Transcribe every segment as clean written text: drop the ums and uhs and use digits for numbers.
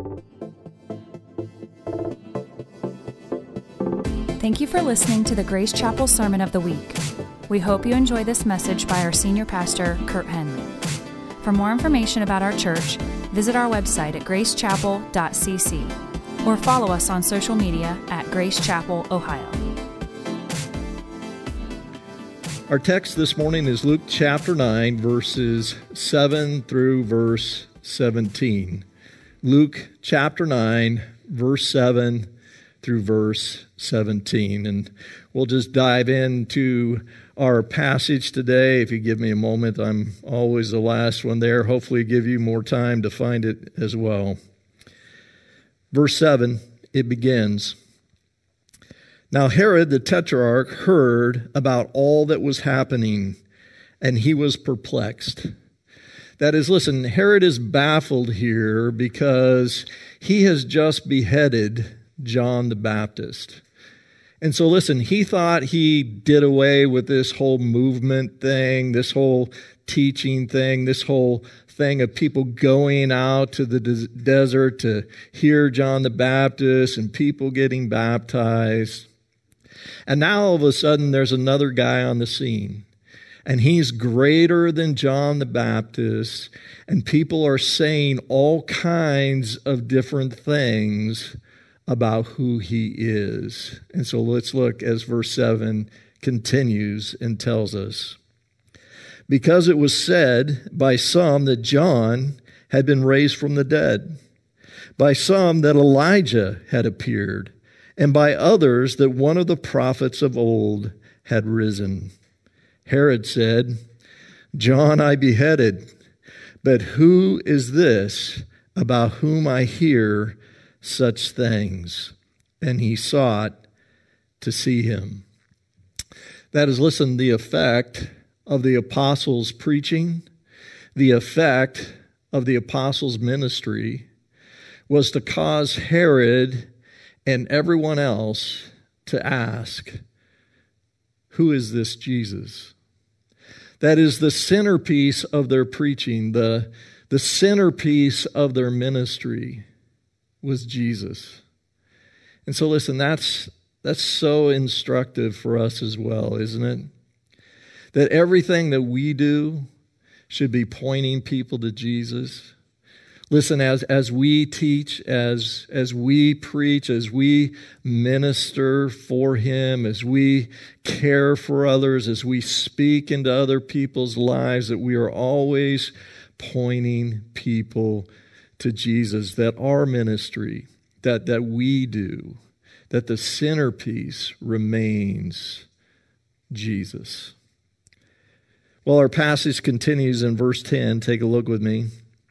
Thank you for listening to the Grace Chapel Sermon of the Week. We hope you enjoy this message by our senior pastor, Kurt Henley. For more information about our church, visit our website at gracechapel.cc or follow us on social media at Grace Chapel, Ohio. Our text this morning is Luke chapter 9, verses 7 through verse 17. Luke chapter 9, verse 7 through verse 17. And we'll just dive into our passage today. If you give me a moment, I'm always the last one there. Hopefully give you more time to find it as well. Verse 7, it begins. Now Herod the Tetrarch heard about all that was happening, and he was perplexed. That is, listen, Herod is baffled here because he has just beheaded John the Baptist. And so listen, he thought he did away with this whole movement thing, this whole teaching thing, this whole thing of people going out to the desert to hear John the Baptist and people getting baptized. And now all of a sudden there's another guy on the scene. And he's greater than John the Baptist. And people are saying all kinds of different things about who he is. And so let's look as verse 7 continues and tells us. Because it was said by some that John had been raised from the dead, by some that Elijah had appeared, and by others that one of the prophets of old had risen. Herod said, John I beheaded, but who is this about whom I hear such things? And he sought to see him. That is, listen, the effect of the apostles' preaching, the effect of the apostles' ministry was to cause Herod and everyone else to ask, who is this Jesus? That is the centerpiece of their preaching, the centerpiece of their ministry was Jesus. And so listen, that's so instructive for us as well, isn't it? That everything that we do should be pointing people to Jesus. Listen, as we teach, as we preach, as we minister for Him, as we care for others, as we speak into other people's lives, that we are always pointing people to Jesus, that our ministry, that we do, that the centerpiece remains Jesus. Well, our passage continues in verse 10. Take a look with me.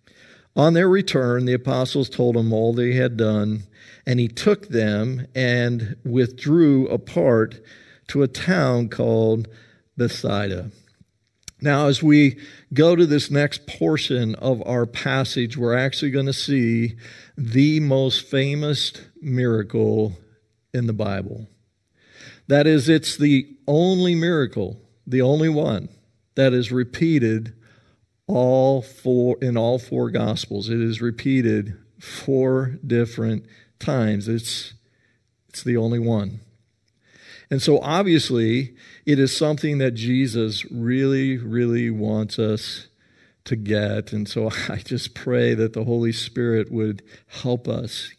On their return, the apostles told him all they had done, and he took them and withdrew apart to a town called Bethsaida. Now, as we go to this next portion of our passage, we're actually going to see the most famous miracle in the Bible. That is, it's the only miracle, the only one that is repeated in all four Gospels. It is repeated 4 different times. It's the only one. And so obviously, it is something that Jesus really, really wants us to get. And so I just pray that the Holy Spirit would help us,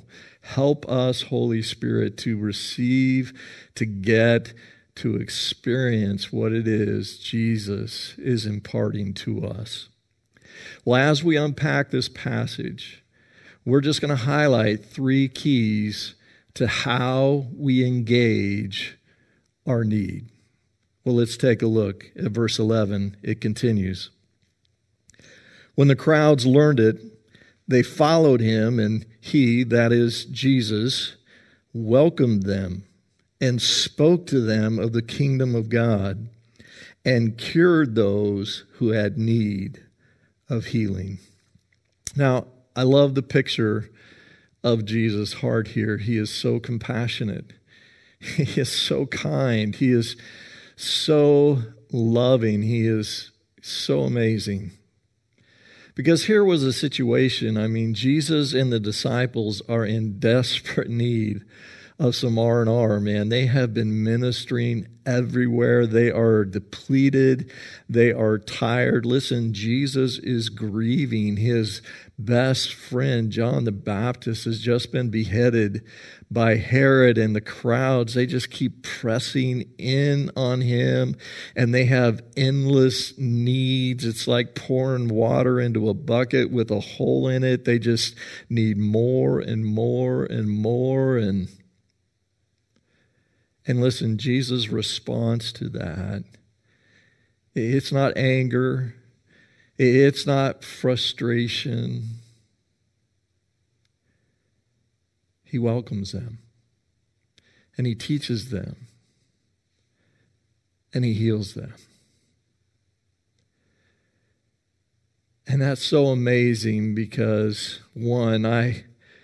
help us, Holy Spirit, to receive, to get, to experience what it is Jesus is imparting to us. Well, as we unpack this passage, we're just going to highlight 3 keys to how we engage our need. Well, let's take a look at verse 11. It continues. When the crowds learned it, they followed him, and he, that is Jesus, welcomed them and spoke to them of the kingdom of God and cured those who had need of healing. Now, I love the picture of Jesus' heart here. He is so compassionate. He is so kind. He is so loving. He is so amazing. Because here was a situation, I mean, Jesus and the disciples are in desperate need of some R&R, man. They have been ministering everywhere. They are depleted. They are tired. Listen, Jesus is grieving. His best friend, John the Baptist, has just been beheaded by Herod, and the crowds, they just keep pressing in on him, and they have endless needs. It's like pouring water into a bucket with a hole in it. They just need more and more and more. And listen, Jesus' response to that, it's not anger. It's not frustration. He welcomes them, and he teaches them, and he heals them. And that's so amazing because, one, I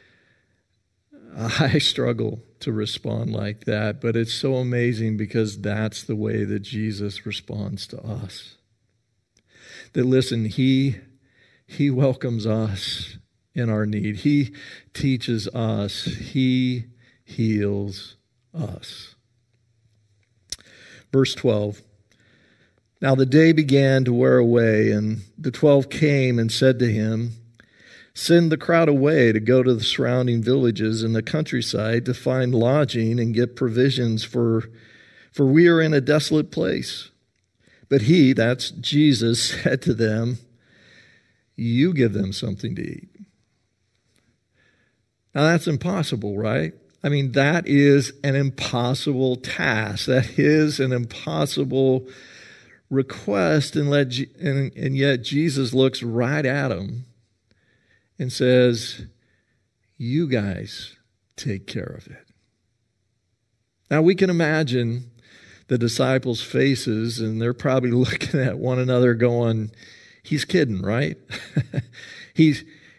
struggle to respond like that, but it's so amazing because that's the way that Jesus responds to us. That, listen, he welcomes us in our need. He teaches us. He heals us. Verse 12. Now the day began to wear away, and the 12 came and said to him, "Send the crowd away to go to the surrounding villages and the countryside to find lodging and get provisions, for we are in a desolate place." But he, that's Jesus, said to them, "You give them something to eat." Now that's impossible, right? I mean, that is an impossible task. That is an impossible request, and yet Jesus looks right at him and says, "You guys take care of it." Now we can imagine the disciples' faces, and they're probably looking at one another going, "He's kidding, right?" He's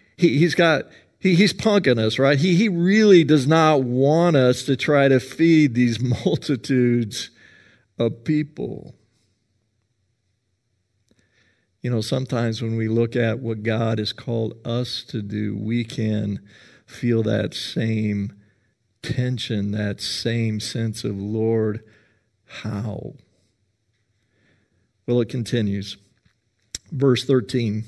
punking us, right? He really does not want us to try to feed these multitudes of people. You know, sometimes when we look at what God has called us to do, we can feel that same tension, that same sense of, Lord, how? Well, it continues. Verse 13.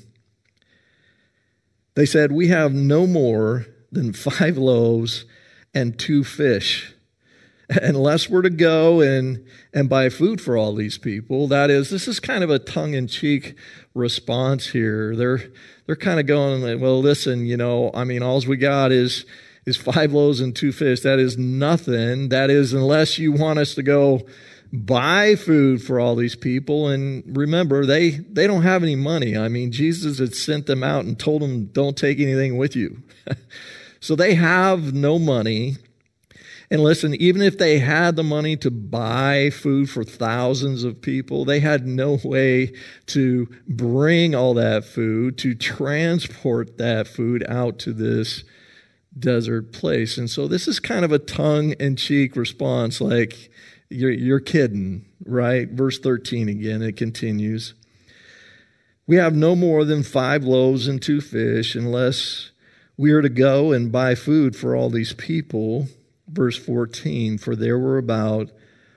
They said, "We have no more than 5 loaves and 2 fish. Unless we're to go and buy food for all these people." That is, this is kind of a tongue-in-cheek response here. They're kind of going, well, listen, you know, I mean, all we got is 5 loaves and 2 fish. That is nothing. That is, unless you want us to go buy food for all these people. And remember, they don't have any money. I mean, Jesus had sent them out and told them, don't take anything with you. So they have no money. And listen, even if they had the money to buy food for thousands of people, they had no way to bring all that food, to transport that food out to this desert place. And so this is kind of a tongue-in-cheek response, like, you're kidding, right? Verse 13 again, it continues. "We have no more than 5 loaves and 2 fish, unless we are to go and buy food for all these people." Verse 14, "For there were about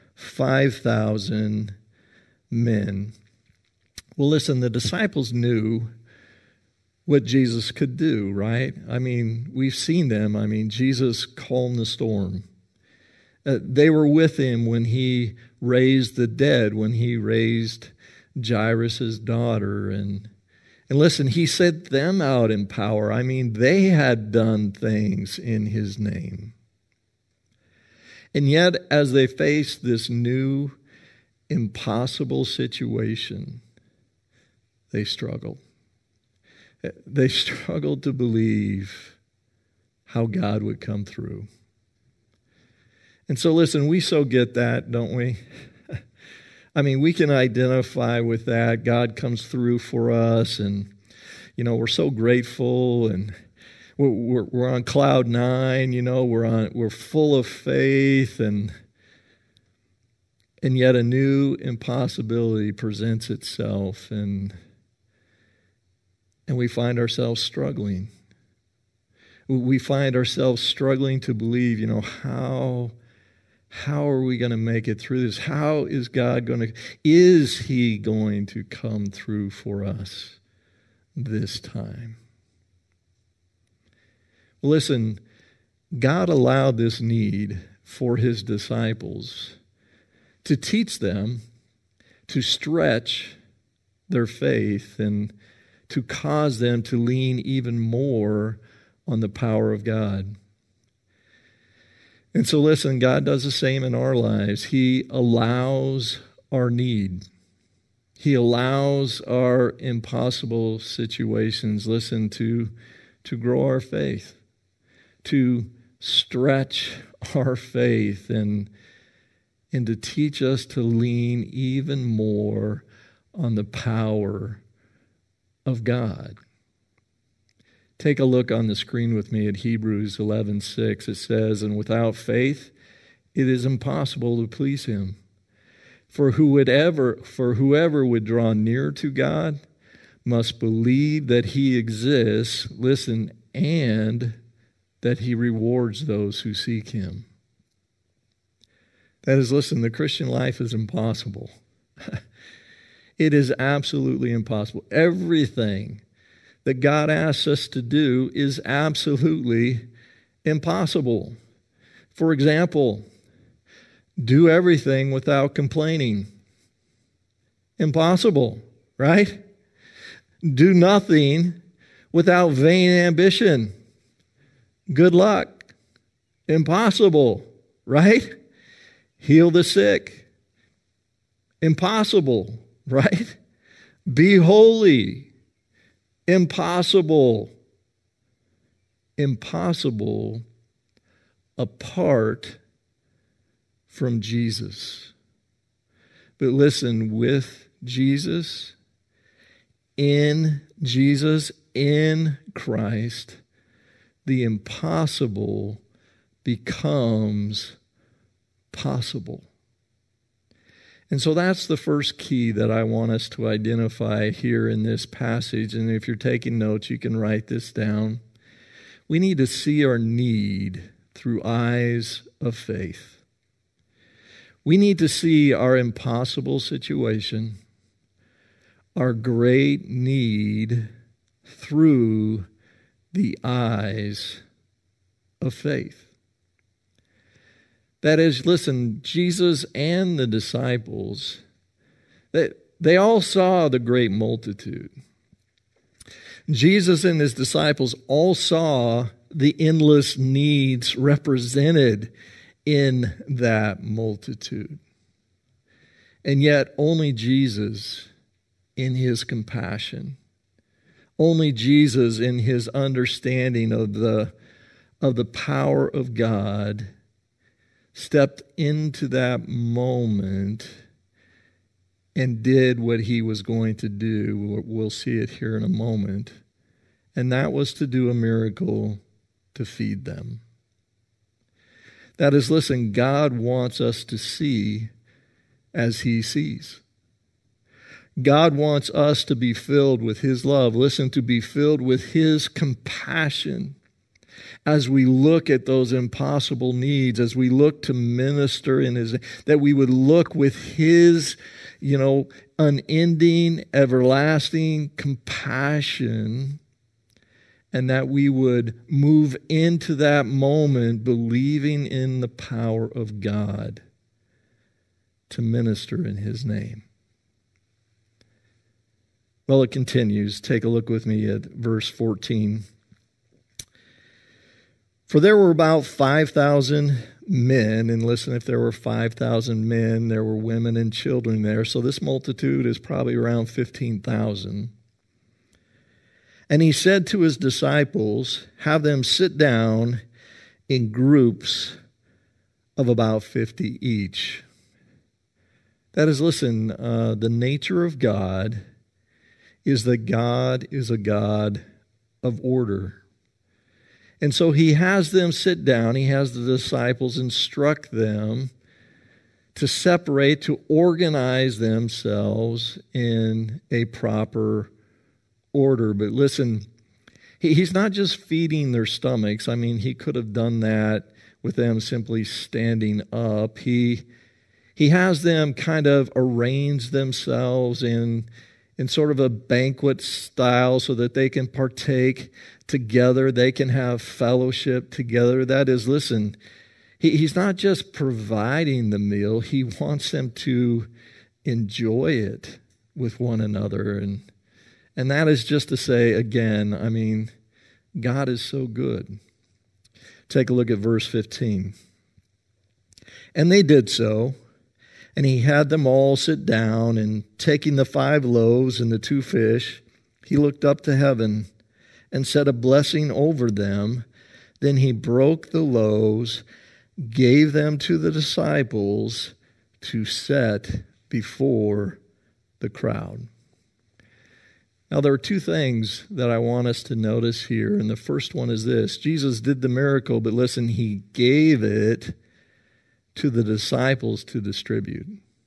5,000 men." Well, listen, the disciples knew what Jesus could do, right? I mean, we've seen them. I mean, Jesus calmed the storm. They were with him when he raised the dead, when he raised Jairus' daughter. And listen, he sent them out in power. I mean, they had done things in his name. And yet, as they faced this new, impossible situation, they struggled. They struggled to believe how God would come through. And so, listen, we so get that, don't we? I mean, we can identify with that. God comes through for us, and, you know, we're so grateful, and we're on cloud 9, you know, we're full of faith, and yet a new impossibility presents itself, and And we find ourselves struggling. We find ourselves struggling to believe, how are we going to make it through this? How is is He going to come through for us this time? Listen, God allowed this need for His disciples to teach them, to stretch their faith, and to cause them to lean even more on the power of God. And so listen, God does the same in our lives. He allows our need. He allows our impossible situations, listen, to grow our faith, to stretch our faith, and to teach us to lean even more on the power of God. Take a look on the screen with me at Hebrews 11:6. It says, "And without faith it is impossible to please Him. For whoever would draw near to God must believe that He exists," listen, "and that He rewards those who seek Him." That is, listen, the Christian life is impossible. It is absolutely impossible. Everything that God asks us to do is absolutely impossible. For example, do everything without complaining. Impossible, right? Do nothing without vain ambition. Good luck. Impossible, right? Heal the sick. Impossible, right? Be holy. Impossible. Impossible apart from Jesus. But listen, with Jesus, in Christ, the impossible becomes possible. And so that's the first key that I want us to identify here in this passage. And if you're taking notes, you can write this down. We need to see our need through eyes of faith. We need to see our impossible situation, our great need, through the eyes of faith. That is, listen, Jesus and the disciples, they all saw the great multitude. Jesus and His disciples all saw the endless needs represented in that multitude. And yet only Jesus, in His compassion, only Jesus in His understanding of the power of God, stepped into that moment and did what He was going to do. We'll see it here in a moment. And that was to do a miracle to feed them. That is, listen, God wants us to see as He sees. God wants us to be filled with His love. Listen, to be filled with His compassion. As we look at those impossible needs, as we look to minister in His, that we would look with His, unending, everlasting compassion, and that we would move into that moment believing in the power of God to minister in His name. Well, it continues. Take a look with me at verse 14. For there were about 5,000 men, and listen, if there were 5,000 men, there were women and children there, so this multitude is probably around 15,000. And He said to His disciples, have them sit down in groups of about 50 each. That is, listen, the nature of God is that God is a God of order. And so He has them sit down. He has the disciples instruct them to separate, to organize themselves in a proper order. But listen, he's not just feeding their stomachs. I mean, he could have done that with them simply standing up. He has them kind of arrange themselves in sort of a banquet style so that they can partake together. They can have fellowship together. That is, listen, he's not just providing the meal. He wants them to enjoy it with one another. And that is just to say, again, I mean, God is so good. Take a look at verse 15. And they did so. And he had them all sit down, and taking the 5 loaves and the 2 fish, he looked up to heaven and said a blessing over them. Then he broke the loaves, gave them to the disciples to set before the crowd. Now, there are 2 things that I want us to notice here. And the first one is this. Jesus did the miracle, but listen, he gave it to the disciples to distribute.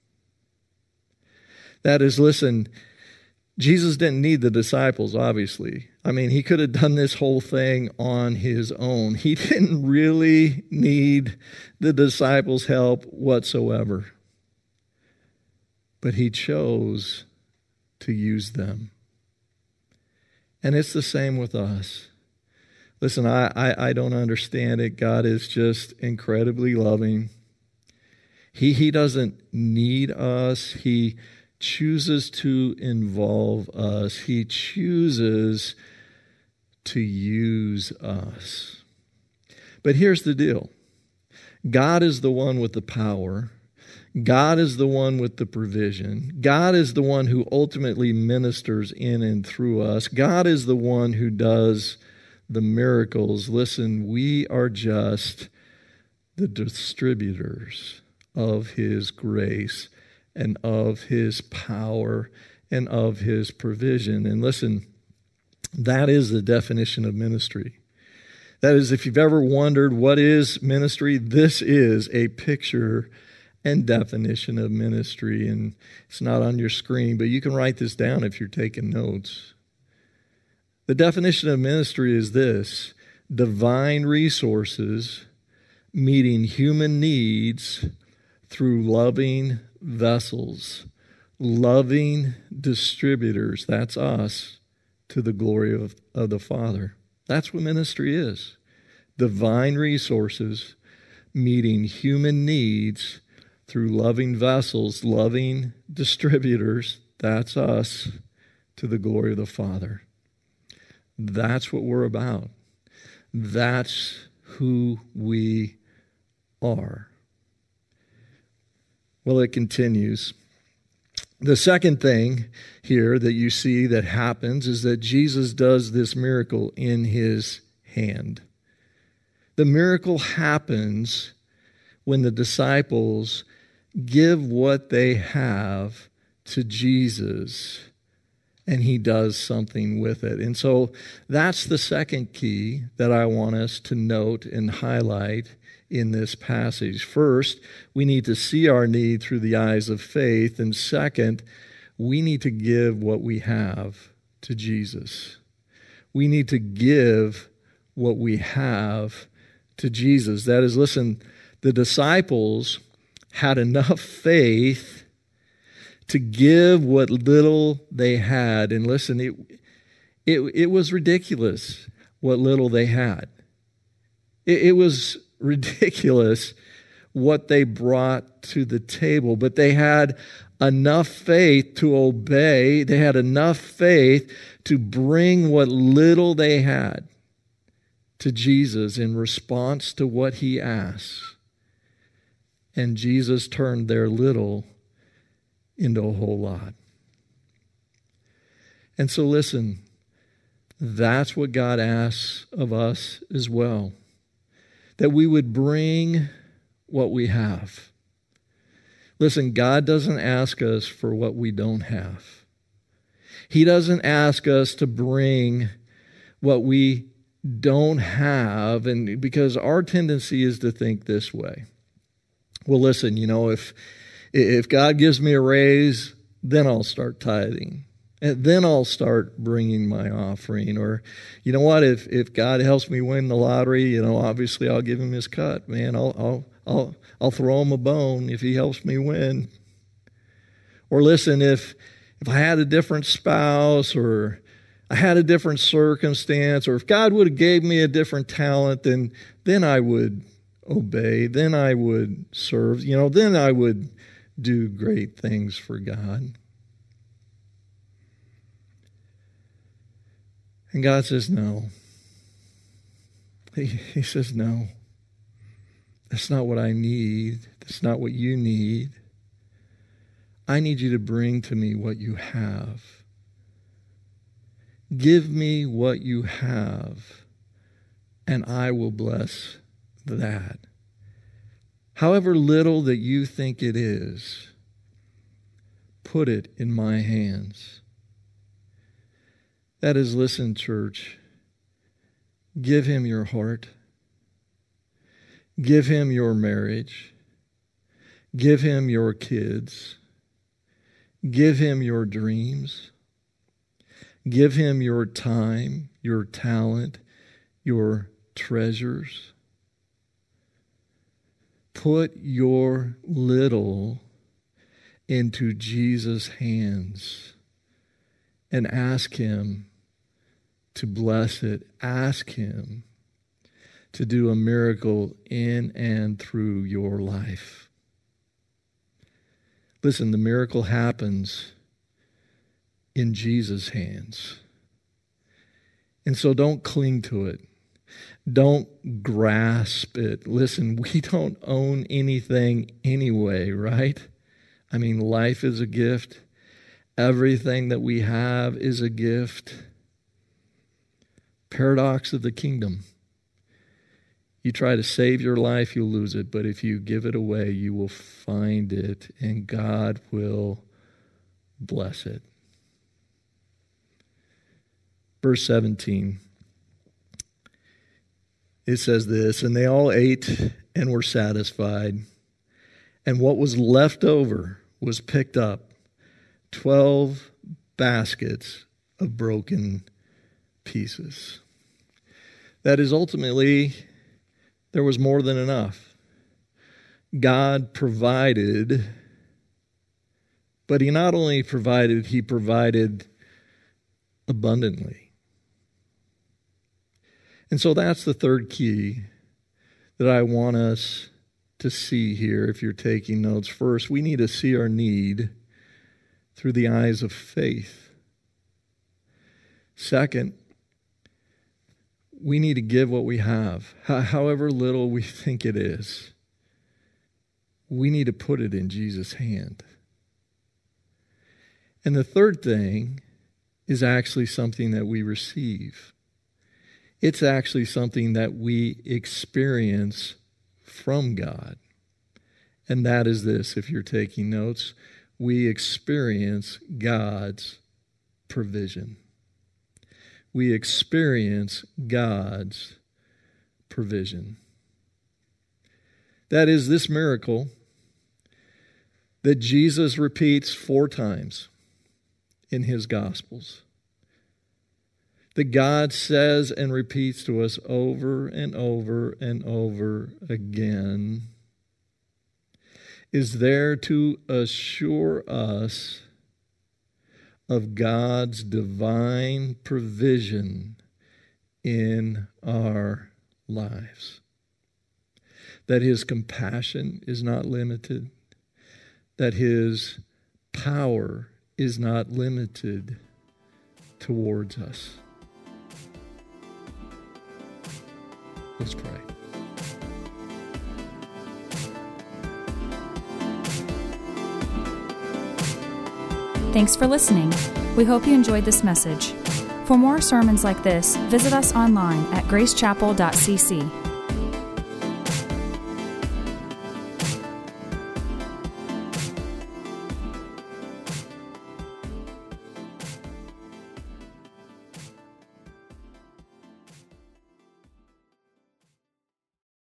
That is, listen, Jesus didn't need the disciples, obviously. I mean, he could have done this whole thing on his own. He didn't really need the disciples' help whatsoever. But he chose to use them. And it's the same with us. Listen, I don't understand it. God is just incredibly loving. He doesn't need us. He chooses to involve us. He chooses to use us. But here's the deal. God is the one with the power. God is the one with the provision. God is the one who ultimately ministers in and through us. God is the one who does the miracles. Listen, we are just the distributors of his grace and of his power and of his provision. And listen, that is the definition of ministry. That is, if you've ever wondered what is ministry, this is a picture and definition of ministry. And it's not on your screen, but you can write this down if you're taking notes. The definition of ministry is this: divine resources meeting human needs through loving vessels, loving distributors, that's us, to the glory of the Father. That's what ministry is. Divine resources meeting human needs through loving vessels, loving distributors, that's us, to the glory of the Father. That's what we're about. That's who we are. Well, it continues. The second thing here that you see that happens is that Jesus does this miracle in his hand. The miracle happens when the disciples give what they have to Jesus, and he does something with it. And so that's the second key that I want us to note and highlight in this passage. First, we need to see our need through the eyes of faith. And second, we need to give what we have to Jesus. We need to give what we have to Jesus. That is, listen, the disciples had enough faith to give what little they had. And listen, it was ridiculous what little they had. It was ridiculous what they brought to the table, but they had enough faith to obey. They had enough faith to bring what little they had to Jesus in response to what he asked. And Jesus turned their little into a whole lot. And so listen, that's what God asks of us as well. That we would bring what we have. Listen, God doesn't ask us for what we don't have. He doesn't ask us to bring what we don't have, and because our tendency is to think this way. Well, listen, if God gives me a raise, then I'll start tithing. And then I'll start bringing my offering. Or, you know what? If God helps me win the lottery, obviously I'll give him his cut. Man, I'll throw him a bone if he helps me win. Or listen, if I had a different spouse, or I had a different circumstance, or if God would have gave me a different talent, then I would obey. Then I would serve. Then I would do great things for God. And God says, no. He says, no. That's not what I need. That's not what you need. I need you to bring to me what you have. Give me what you have, and I will bless that. However little that you think it is, put it in my hands. That is, listen, church, give him your heart. Give him your marriage. Give him your kids. Give him your dreams. Give him your time, your talent, your treasures. Put your little into Jesus' hands and ask him to bless it. Ask him to do a miracle in and through your life. Listen, the miracle happens in Jesus' hands. And so don't cling to it. Don't grasp it. Listen, we don't own anything anyway, right? I mean, life is a gift. Everything that we have is a gift. Paradox of the kingdom. You try to save your life, you'll lose it. But if you give it away, you will find it, and God will bless it. Verse 17. It says this, and they all ate and were satisfied, and what was left over was picked up, 12 baskets of broken pieces. That is, ultimately, there was more than enough. God provided, but he not only provided, he provided abundantly. And so that's the third key that I want us to see here if you're taking notes. First, we need to see our need through the eyes of faith. Second, we need to give what we have, however little we think it is. We need to put it in Jesus' hand. And the third thing is actually something that we receive. It's actually something that we experience from God. And that is this, if you're taking notes, we experience God's provision. We experience God's provision. That is this miracle that Jesus repeats 4 times in his Gospels. That God says and repeats to us over and over and over again, is there to assure us of God's divine provision in our lives. That his compassion is not limited, that his power is not limited towards us. Let's pray. Thanks for listening. We hope you enjoyed this message. For more sermons like this, visit us online at gracechapel.cc.